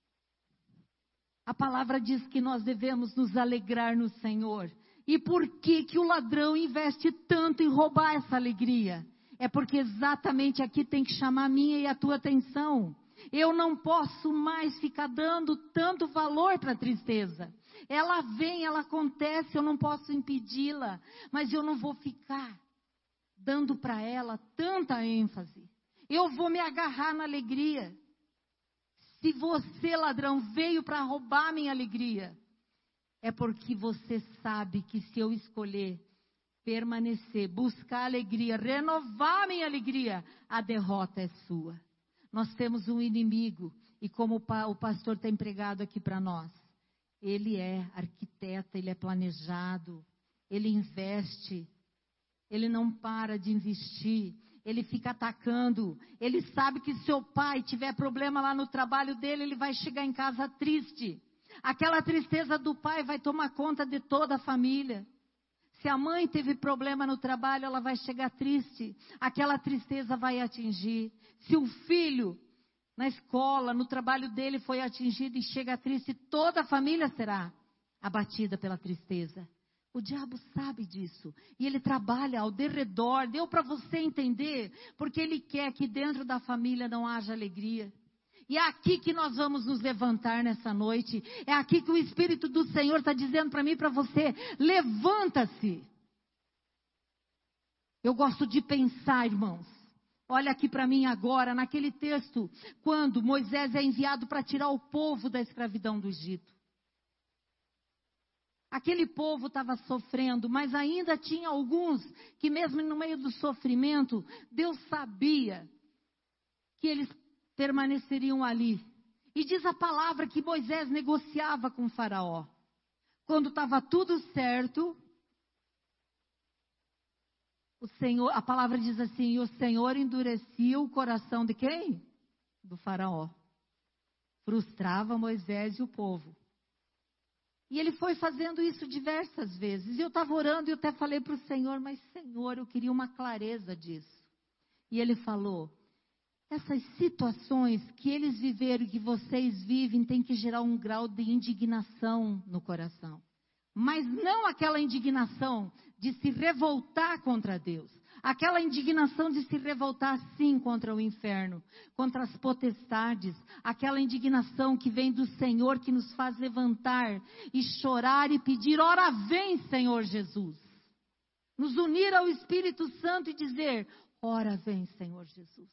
a palavra diz que nós devemos nos alegrar no Senhor? E por que o ladrão investe tanto em roubar essa alegria? É porque exatamente aqui tem que chamar a minha e a tua atenção. Eu não posso mais ficar dando tanto valor para a tristeza. Ela vem, ela acontece, eu não posso impedi-la. Mas eu não vou ficar dando para ela tanta ênfase. Eu vou me agarrar na alegria. Se você, ladrão, veio para roubar minha alegria, é porque você sabe que se eu escolher permanecer, buscar alegria, renovar minha alegria, a derrota é sua. Nós temos um inimigo, e como o pastor tem pregado aqui para nós, ele é arquiteto, ele é planejado, ele investe, ele não para de investir, ele fica atacando, ele sabe que se seu pai tiver problema lá no trabalho dele, ele vai chegar em casa triste. Aquela tristeza do pai vai tomar conta de toda a família. Se a mãe teve problema no trabalho, ela vai chegar triste. Aquela tristeza vai atingir. Se o filho, na escola, no trabalho dele, foi atingido e chega triste, toda a família será abatida pela tristeza. O diabo sabe disso. E ele trabalha ao derredor. Deu para você entender? Porque ele quer que dentro da família não haja alegria. E é aqui que nós vamos nos levantar nessa noite. É aqui que o Espírito do Senhor está dizendo para mim e para você. Levanta-se. Eu gosto de pensar, irmãos. Olha aqui para mim agora, naquele texto, quando Moisés é enviado para tirar o povo da escravidão do Egito. Aquele povo estava sofrendo, mas ainda tinha alguns que mesmo no meio do sofrimento, Deus sabia que eles permaneceriam ali. E diz a palavra que Moisés negociava com o faraó. Quando estava tudo certo, o Senhor, a palavra diz assim, e o Senhor endurecia o coração de quem? Do faraó. Frustrava Moisés e o povo. E ele foi fazendo isso diversas vezes. E eu estava orando e eu até falei para o Senhor, mas Senhor, eu queria uma clareza disso. E ele falou, essas situações que eles viveram e que vocês vivem tem que gerar um grau de indignação no coração. Mas não aquela indignação de se revoltar contra Deus. Aquela indignação de se revoltar sim contra o inferno, contra as potestades. Aquela indignação que vem do Senhor que nos faz levantar e chorar e pedir, ora vem Senhor Jesus. Nos unir ao Espírito Santo e dizer, ora vem Senhor Jesus.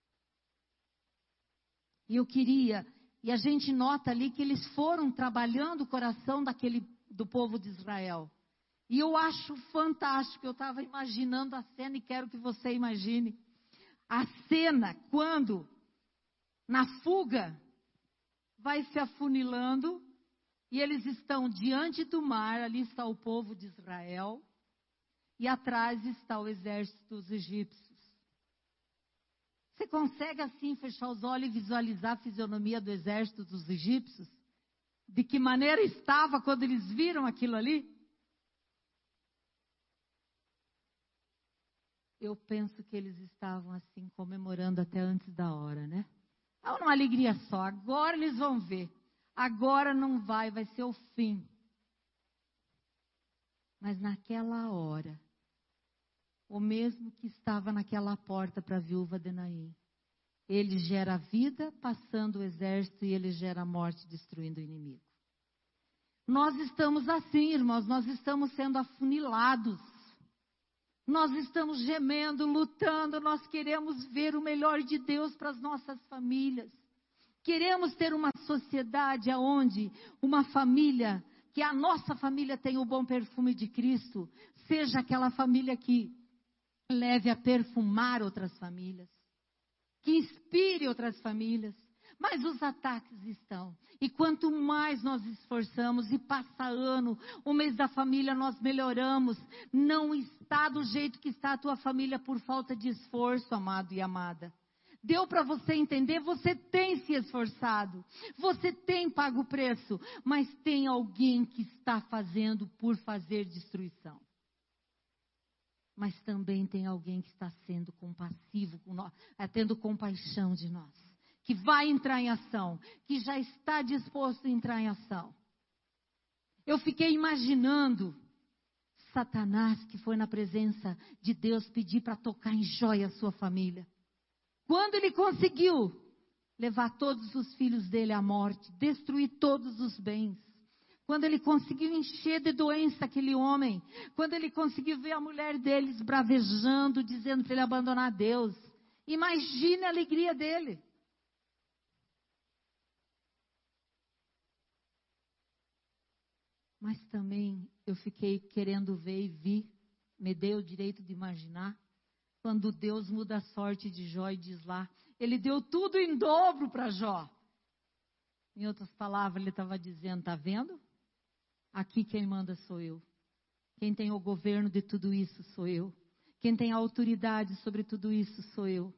E eu queria, e a gente nota ali que eles foram trabalhando o coração do povo de Israel. E eu acho fantástico, eu estava imaginando a cena e quero que você imagine. A cena quando, na fuga, vai se afunilando e eles estão diante do mar, ali está o povo de Israel e atrás está o exército dos egípcios. Você consegue assim fechar os olhos e visualizar a fisionomia do exército dos egípcios? De que maneira estava quando eles viram aquilo ali? Eu penso que eles estavam assim, comemorando até antes da hora, né? É uma alegria só, agora eles vão ver. Agora não vai ser o fim. Mas naquela hora, o mesmo que estava naquela porta para a viúva de Naim, ele gera vida passando o exército e ele gera morte destruindo o inimigo. Nós estamos assim, irmãos, nós estamos sendo afunilados. Nós estamos gemendo, lutando, nós queremos ver o melhor de Deus para as nossas famílias. Queremos ter uma sociedade onde uma família, que a nossa família tenha o bom perfume de Cristo, seja aquela família que leve a perfumar outras famílias, que inspire outras famílias. Mas os ataques estão. E quanto mais nós esforçamos e passa ano, o mês da família nós melhoramos. Não está do jeito que está a tua família por falta de esforço, amado e amada. Deu para você entender? Você tem se esforçado. Você tem pago o preço. Mas tem alguém que está fazendo por fazer destruição. Mas também tem alguém que está sendo compassivo com nós, tendo compaixão de nós. Que vai entrar em ação, que já está disposto a entrar em ação. Eu fiquei imaginando Satanás que foi na presença de Deus pedir para tocar em joia a sua família. Quando ele conseguiu levar todos os filhos dele à morte, destruir todos os bens. Quando ele conseguiu encher de doença aquele homem, quando ele conseguiu ver a mulher deles bravejando, dizendo para ele abandonar Deus. Imagine a alegria dele. Mas também eu fiquei querendo ver e vi, me dei o direito de imaginar, quando Deus muda a sorte de Jó e diz lá, ele deu tudo em dobro para Jó. Em outras palavras, ele estava dizendo, está vendo? Aqui quem manda sou eu. Quem tem o governo de tudo isso sou eu. Quem tem a autoridade sobre tudo isso sou eu.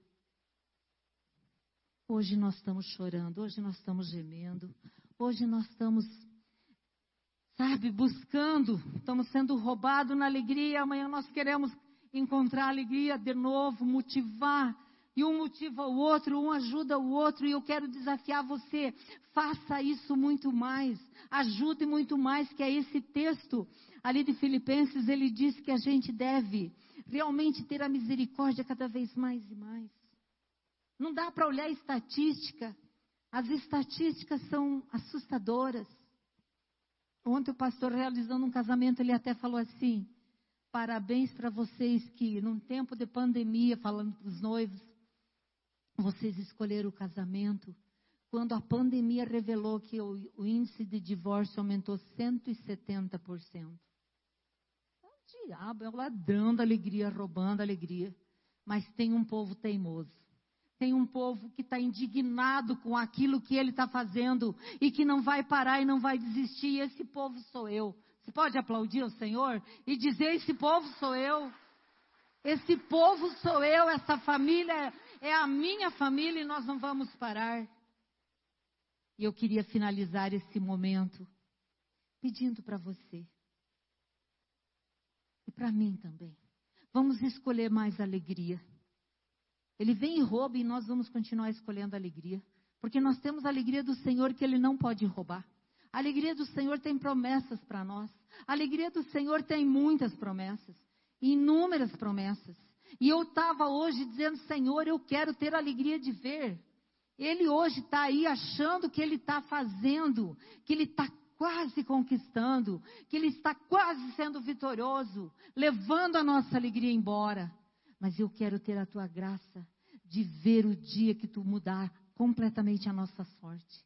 Hoje nós estamos chorando, hoje nós estamos gemendo, hoje nós estamos... buscando, estamos sendo roubados na alegria, amanhã nós queremos encontrar alegria de novo, motivar, e um motiva o outro, um ajuda o outro, e eu quero desafiar você, faça isso muito mais, ajude muito mais, que é esse texto ali de Filipenses, ele diz que a gente deve realmente ter a misericórdia cada vez mais e mais. Não dá para olhar estatística, as estatísticas são assustadoras. Ontem o pastor realizando um casamento, ele até falou assim, parabéns para vocês que num tempo de pandemia, falando para os noivos, vocês escolheram o casamento, quando a pandemia revelou que o índice de divórcio aumentou 170%. O diabo é o ladrão da alegria, roubando a alegria, mas tem um povo teimoso. Tem um povo que está indignado com aquilo que ele está fazendo e que não vai parar e não vai desistir. E esse povo sou eu. Você pode aplaudir o Senhor e dizer, esse povo sou eu. Esse povo sou eu, essa família é a minha família e nós não vamos parar. E eu queria finalizar esse momento pedindo para você e para mim também. Vamos escolher mais alegria. Ele vem e rouba e nós vamos continuar escolhendo alegria. Porque nós temos a alegria do Senhor que Ele não pode roubar. A alegria do Senhor tem promessas para nós. A alegria do Senhor tem muitas promessas. Inúmeras promessas. E eu estava hoje dizendo, Senhor, eu quero ter a alegria de ver. Ele hoje está aí achando que Ele está fazendo, que Ele está quase conquistando, que Ele está quase sendo vitorioso, levando a nossa alegria embora. Mas eu quero ter a Tua graça de ver o dia que Tu mudar completamente a nossa sorte.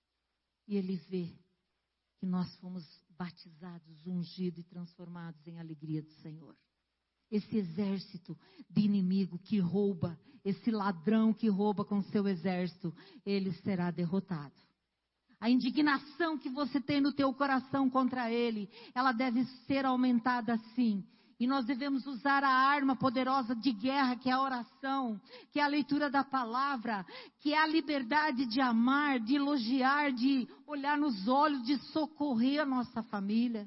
E Ele vê que nós fomos batizados, ungidos e transformados em alegria do Senhor. Esse exército de inimigo que rouba, esse ladrão que rouba com seu exército, ele será derrotado. A indignação que você tem no teu coração contra ele, ela deve ser aumentada sim. E nós devemos usar a arma poderosa de guerra, que é a oração, que é a leitura da palavra, que é a liberdade de amar, de elogiar, de olhar nos olhos, de socorrer a nossa família.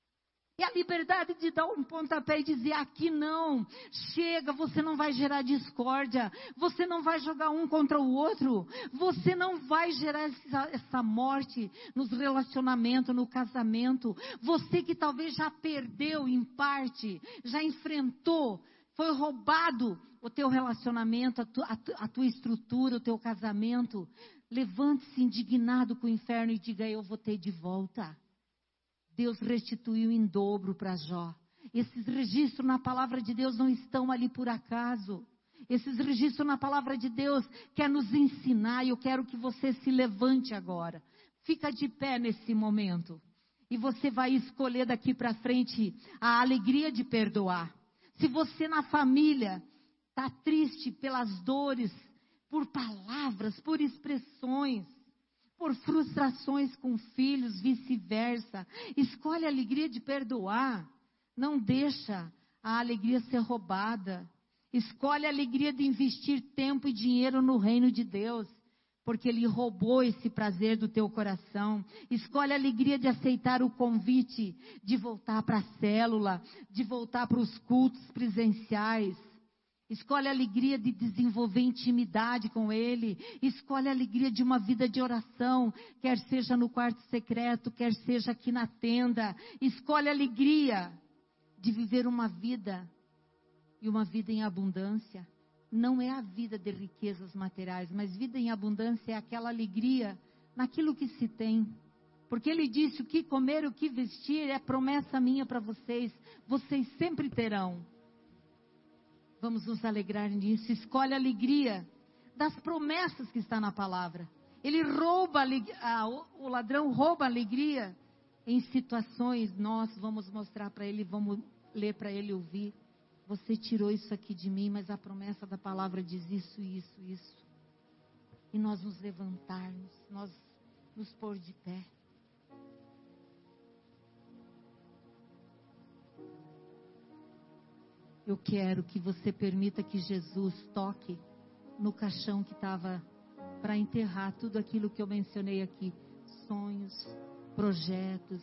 É a liberdade de dar um pontapé e dizer, aqui não, chega, você não vai gerar discórdia, você não vai jogar um contra o outro, você não vai gerar essa morte nos relacionamentos, no casamento. Você que talvez já perdeu em parte, já enfrentou, foi roubado o teu relacionamento, a tua estrutura, o teu casamento. Levante-se indignado com o inferno e diga, eu vou ter de volta. Deus restituiu em dobro para Jó. Esses registros na palavra de Deus não estão ali por acaso. Esses registros na palavra de Deus quer nos ensinar. E eu quero que você se levante agora. Fica de pé nesse momento. E você vai escolher daqui para frente a alegria de perdoar. Se você na família está triste pelas dores, por palavras, por expressões, por frustrações com filhos, vice-versa. Escolhe a alegria de perdoar. Não deixa a alegria ser roubada. Escolhe a alegria de investir tempo e dinheiro no reino de Deus, porque Ele roubou esse prazer do teu coração. Escolhe a alegria de aceitar o convite, de voltar para a célula, de voltar para os cultos presenciais. Escolhe a alegria de desenvolver intimidade com Ele. Escolhe a alegria de uma vida de oração, quer seja no quarto secreto, quer seja aqui na tenda. Escolhe a alegria de viver uma vida, e uma vida em abundância. Não é a vida de riquezas materiais, mas vida em abundância é aquela alegria naquilo que se tem. Porque Ele disse, o que comer, o que vestir, é promessa minha para vocês. Vocês sempre terão. Vamos nos alegrar nisso. Escolhe a alegria das promessas que está na palavra. Ele rouba, o ladrão rouba a alegria em situações. Nós vamos mostrar para ele, vamos ler para ele ouvir. Você tirou isso aqui de mim, mas a promessa da palavra diz isso, isso, isso. E nós nos levantarmos, nós nos pôr de pé. Eu quero que você permita que Jesus toque no caixão que estava para enterrar tudo aquilo que eu mencionei aqui. Sonhos, projetos,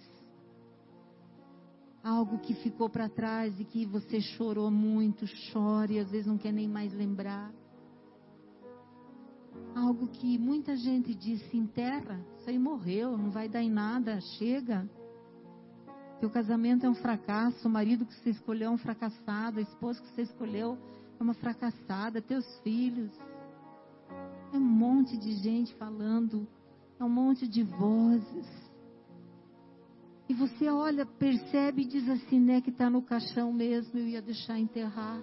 algo que ficou para trás e que você chorou muito, chora e às vezes não quer nem mais lembrar. Algo que muita gente disse, enterra, isso aí morreu, não vai dar em nada, chega. Teu casamento é um fracasso, o marido que você escolheu é um fracassado, a esposa que você escolheu é uma fracassada, teus filhos. É um monte de gente falando, é um monte de vozes. E você olha, percebe e diz assim, né, que está no caixão mesmo, eu ia deixar enterrar.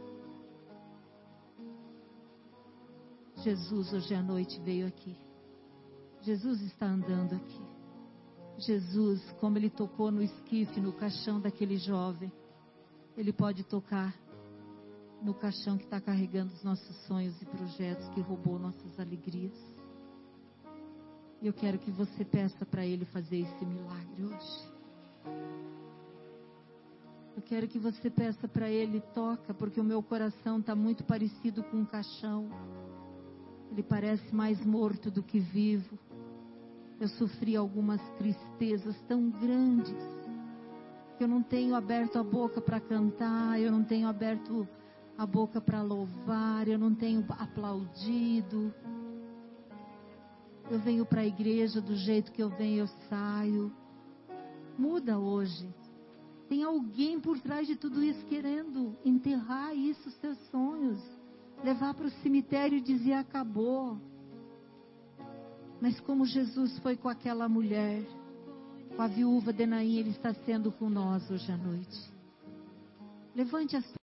Jesus hoje à noite veio aqui. Jesus está andando aqui. Jesus, como Ele tocou no esquife, no caixão daquele jovem, Ele pode tocar no caixão que está carregando os nossos sonhos e projetos, que roubou nossas alegrias. E eu quero que você peça para Ele fazer esse milagre hoje. Eu quero que você peça para Ele, toca, porque o meu coração está muito parecido com um caixão. Ele parece mais morto do que vivo. Eu sofri algumas tristezas tão grandes, que eu não tenho aberto a boca para cantar, eu não tenho aberto a boca para louvar, eu não tenho aplaudido. Eu venho para a igreja do jeito que eu venho, eu saio. Muda hoje. Tem alguém por trás de tudo isso querendo enterrar isso, os seus sonhos. Levar para o cemitério e dizer acabou. Mas como Jesus foi com aquela mulher, com a viúva de Naim, Ele está sendo com nós hoje à noite. Levante as